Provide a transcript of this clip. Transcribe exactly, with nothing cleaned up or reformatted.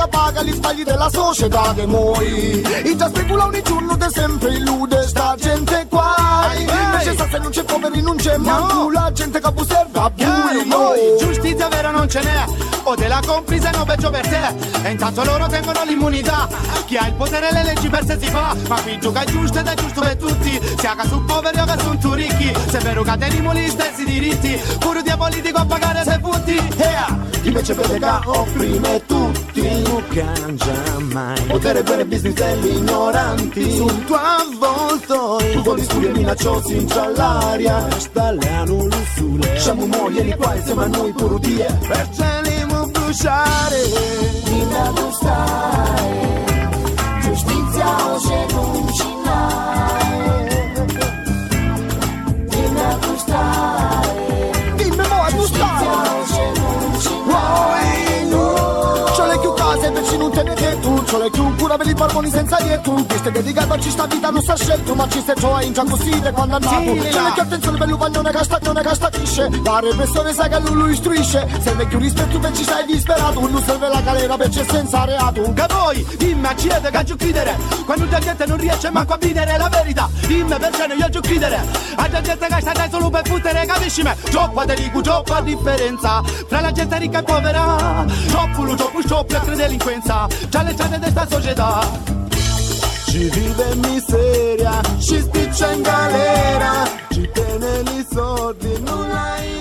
da paga gli sbagli della società che muoi. I già specula ogni giorno te sempre illude sta gente qua. Invece sa se non c'è poveri non c'è manco la gente che osserva poi. Giustizia vera non ce n'è, o te la compri se no peggio per te. E intanto loro tengono l'immunità, chi ha il potere le leggi per sé si fa. Ma qui gioca è giusto ed è giusto per tutti, sia che su poveri o che su tu ricchi. Se è vero che teniamo gli stessi diritti, pure di politico a pagare se putti. Yeah. Invece vede che opprime tutti, non cambia mai. potere per il business degli ignoranti. Sul tuo avvoltoio tu con disturbi minacciosi in tra l'aria. stallano l'ussule, Siamo mogli di qua insieme a noi pure die. per cieli mu bruciare. Dimmi a tu stai, giustizia o se non ci l'hai. Dimmi a tu stai, dimmi mo a tu stai. C'ho le più case invece non te ne che tu. C'ho le più cura per i barboni senza dietro. Questo è dedicato a ci sta vita non sta scelto. Ma ci stai in già così da quando è nato. C'ho le più attenzione per l'upagnone che stagione che statisce. La repressione sa che lui lo istruisce. Serve più rispetto per ci sei disperato. Non serve la galera per c'è senza reato. Che voi, dimmi a ciede che giù cridere, quando la gente non riesce manco a vedere la verità. Dimmi per ce ne io giù cridere, a la gente che sta dai solo per fottere, capisci me? Troppa te dico, troppa differenza fra la gente ricca e povera. Troppo lo troppo troppo e delinquenza, già le gente di sta società. Ci vive in miseria, ci spiccia in galera. Ci tiene i soldi, non l'hai